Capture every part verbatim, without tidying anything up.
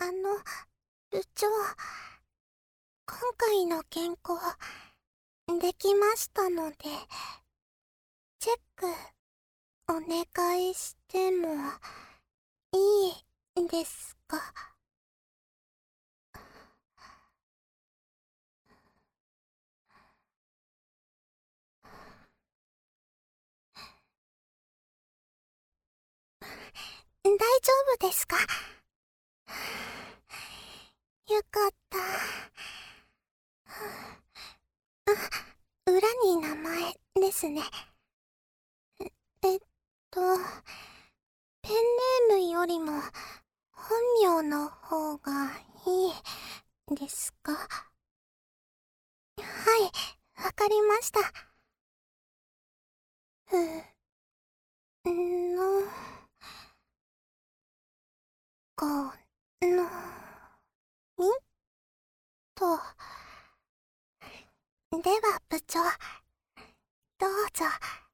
あの、部長、今回の原稿、できましたので、チェック、お願いしても、いいですか？大丈夫ですか？よかった。あ、裏に名前ですね。え、えっと、ペンネームよりも本名の方がいいですか？はい、わかりました。ふ、の、この、みと。では部長、どうぞ。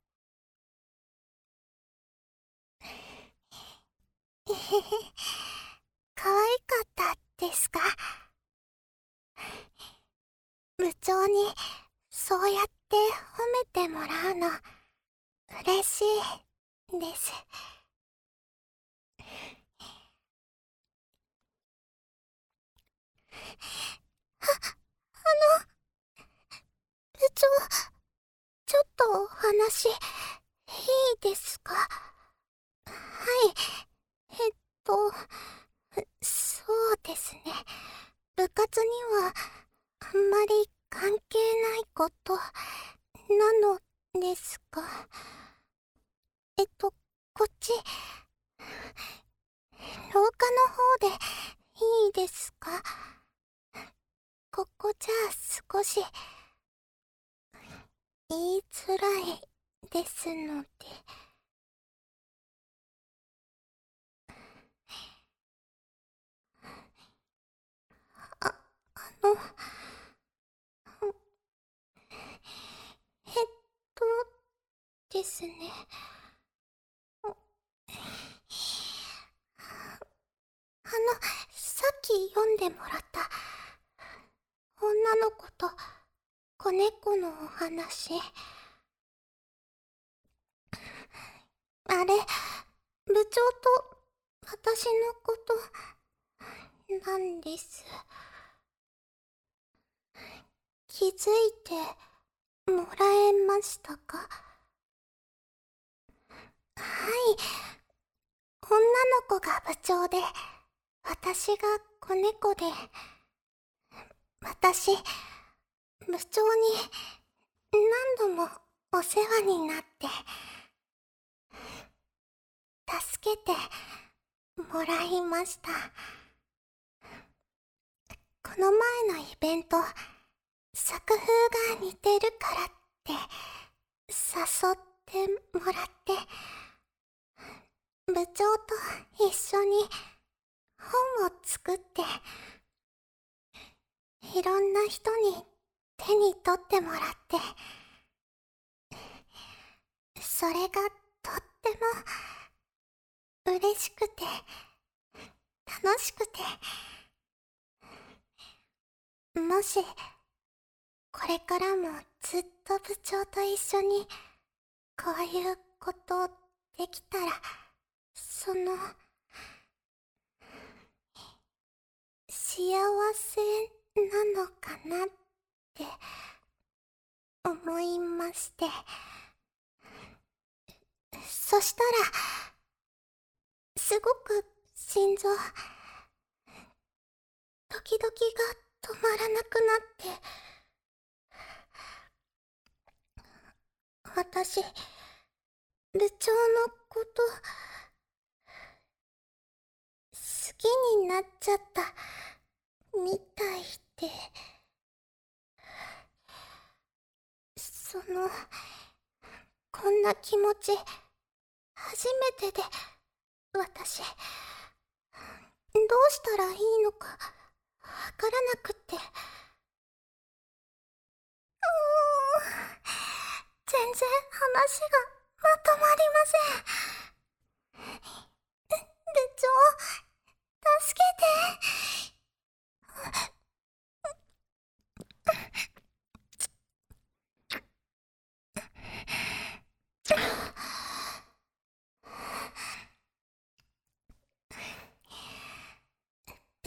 えへへ、可愛かったですか？部長にそうやって褒めてもらうの嬉しいです。あ、あの、部長、ちょっとお話いいですか？はい、えっと、そうですね。部活にはあんまり関係ないことなのですが、えっと、こっち、廊下の方でいいですか？ここじゃ少し言いづらいですので。あ、あの、えっとですね。あの、さっき読んでもらった女の子と子猫のお話。あれ、部長と私のことなんです。気づいてもらえましたか？はい、女の子が部長で、私が子猫で、私、部長に何度もお世話になって、助けてもらいました。この前のイベント、作風が似てるからって誘ってもらって、部長と一緒に本を作って、いろんな人に手に取ってもらって、それがとっても嬉しくて、楽しくて、もし、これからもずっと部長と一緒に、こういうことできたら、その、幸せなのかなって思いまして。そしたら、すごく心臓、ドキドキが止まらなくなって、私、部長のこと、好きになっちゃったみたいで。その、こんな気持ち、初めてで、私、どうしたらいいのか、わからなくって。うーん、全然話がまとまりません。部長、助けて。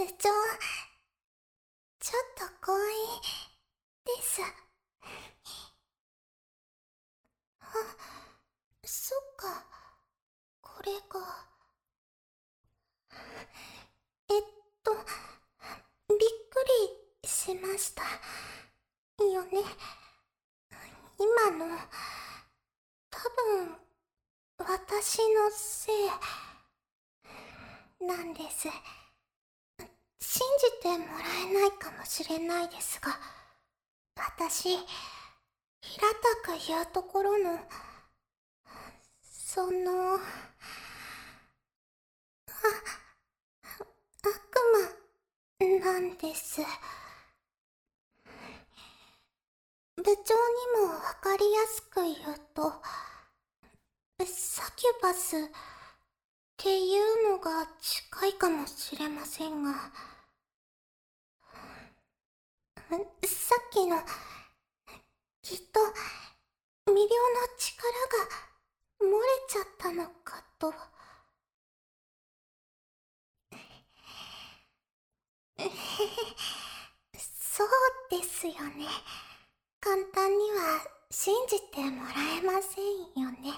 部長、ちょっと怖いです。あ、そっか、これが。えっと、びっくりしました。よね。今の、多分、私のせい、なんです。信じてもらえないかもしれないですが、私、平たく言うところの、その、あ、悪魔、なんです。部長にもわかりやすく言うと、サキュバスっていうのが近いかもしれませんが、さっきの、きっと、魅了の力が漏れちゃったのかと。そうですよね。簡単には信じてもらえませんよね。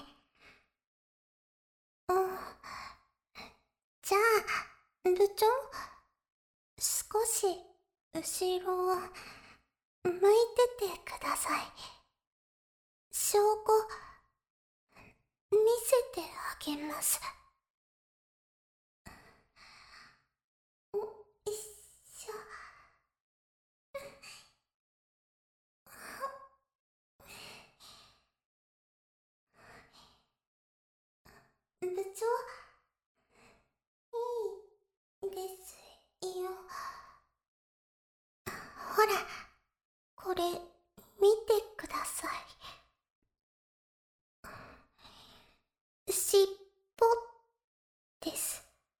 うん。じゃあ、部長、少し後ろを向いててください。証拠、見せてあげます。よいしょ。部長、いいですよ。ほら、これ、見てください。尻尾です。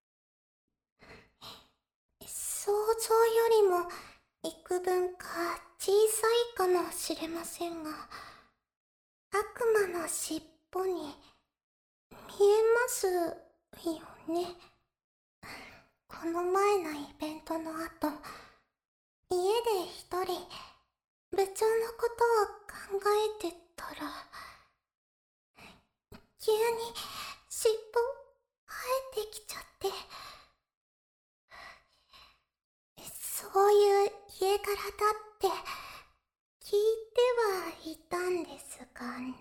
想像よりも幾分か小さいかもしれませんが、悪魔の尻尾に見えますよね。この前のイベントの後、家で一人部長のことを考えてたら、急に尻尾生えてきちゃって、そういう家柄だって聞いてはいたんですがね。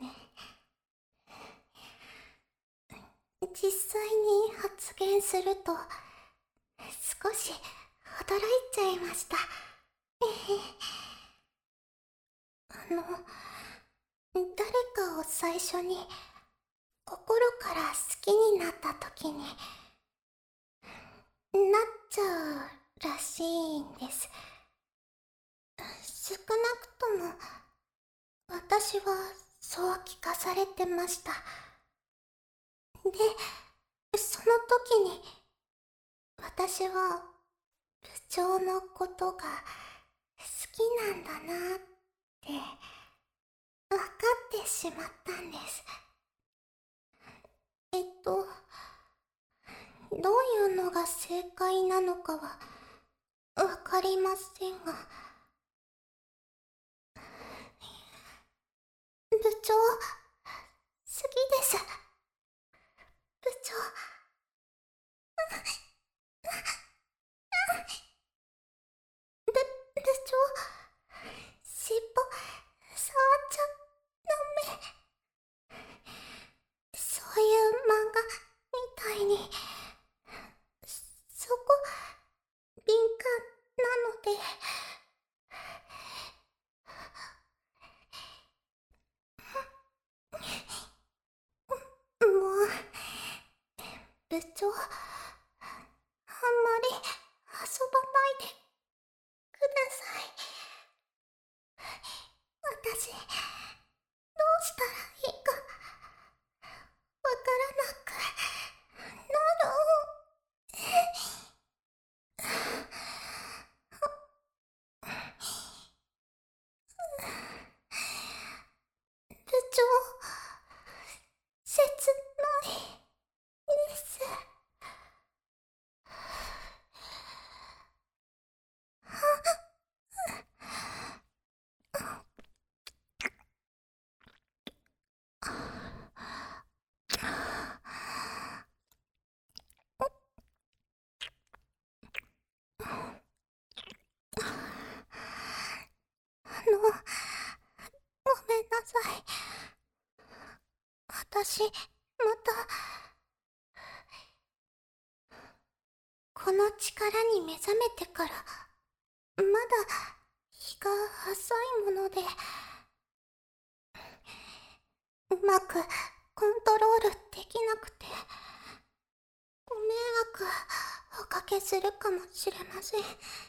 実際に発言すると少し驚いちゃいました。あの、誰かを最初に心から好きになった時になっちゃうらしいんです。少なくとも私はそう聞かされてました。で、その時に私は部長のことが好きなんだなって分かってしまったんです。えっと、どういうのが正解なのかは分かりませんが、部長、好きです。部長、部、部長、尻尾、触っちゃダメ。そういう漫画みたいに、そこ、敏感なので。もう、部長、あんまり遊ばないでください。私、どうしたらいいか、わからなくなる。部長、切ないです。 私、また、この力に目覚めてから、まだ日が浅いもので、うまくコントロールできなくて、ご迷惑おかけするかもしれません。で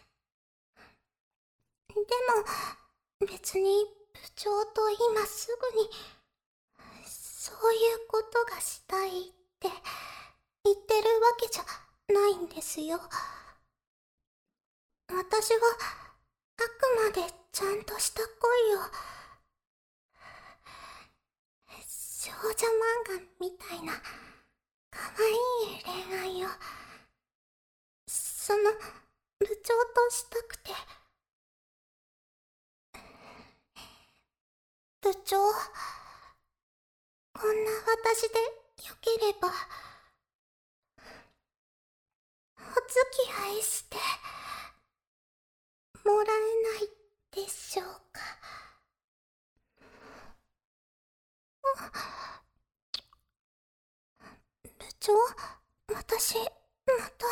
も、別に部長と今すぐに、そういうことがしたいって言ってるわけじゃないんですよ。私はあくまでちゃんとした恋を、少女漫画みたいな可愛い恋愛を、その部長としたくて。部長、こんな私でよければ、お付き合いしてもらえないでしょうか。部長、私、また。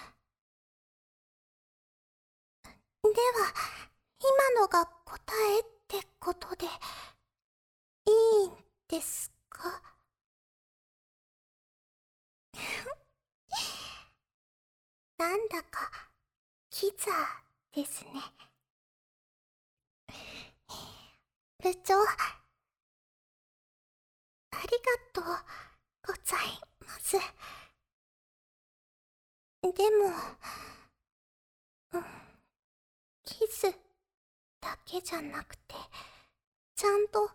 では、今のが答えってことで、いいんですか？なんだか、キザですね。部長、ありがとうございます。でも、うん、キスだけじゃなくて、ちゃんと、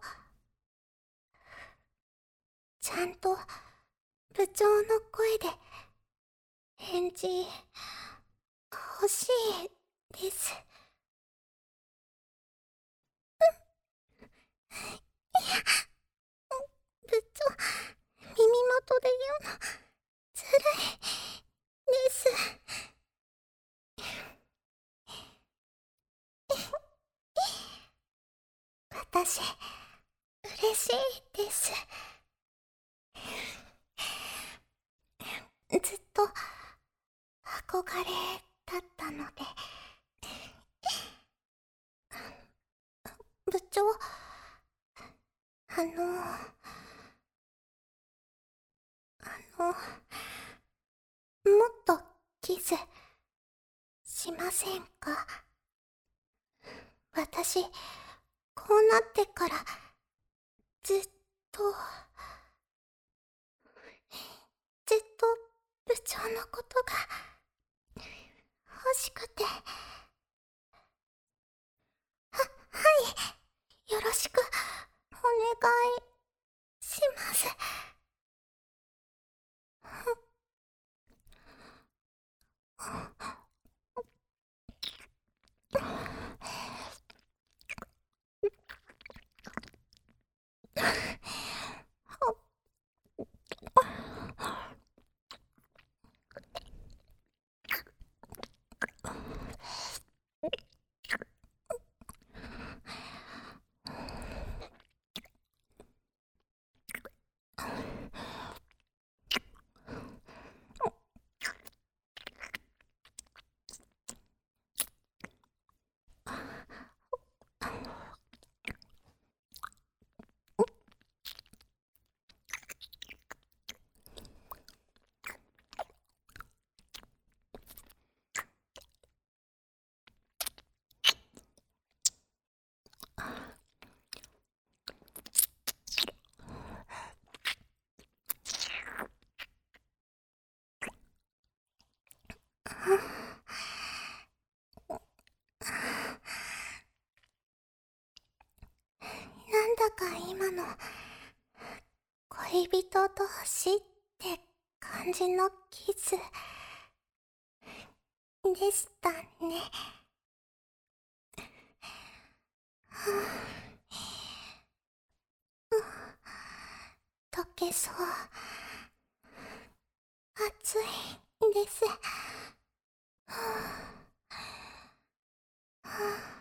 ちゃんと部長の声で返事欲しいです。いや、部長、耳元で言うのずるいです。私、嬉しいです。ずっと憧れだったので。部長、あの、あの、もっとキスしませんか？私、こうなってからずっと、ずっと部長のことが欲しくて。は、はい、よろしくお願いします。なんだか今の恋人同士って感じのキスでしたね。溶けそう。暑いです。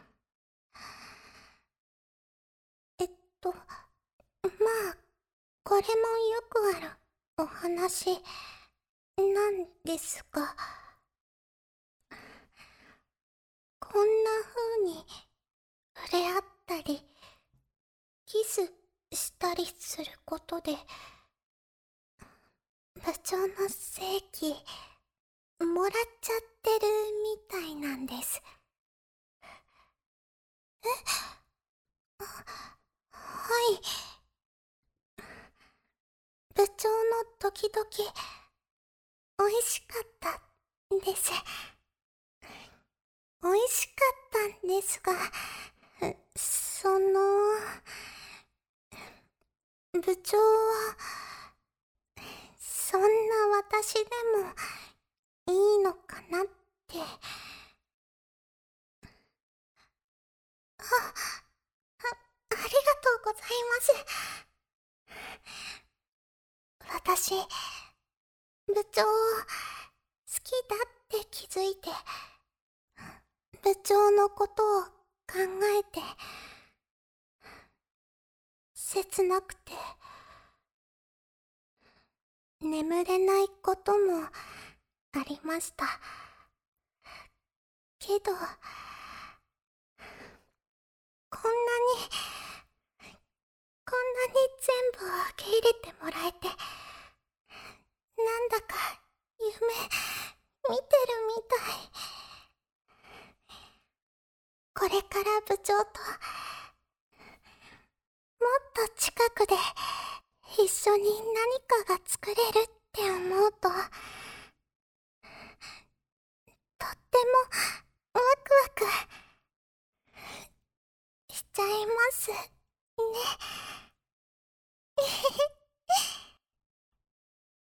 えっと、まあ、ここれもよくあるお話なんですが、こんな風に触れ合ったり、キスしたりすることで、部長の正規、もらっちゃってるみたいなんです。えあ、はい。部長の時々、美味しかったです。美味しかったんですが、その、部長は、そんな私でもいいのかなって。あ、あ、ありがとうございます。私、部長を好きだって気づいて、部長のことを考えて、切なくて、眠れないこともありました。けど、こんなに、こんなに全部を受け入れてもらえて、なんだか夢見てるみたい。これから部長ともっと近くで一緒に何かが作れるって思うと、とってもワクワクしちゃいますね。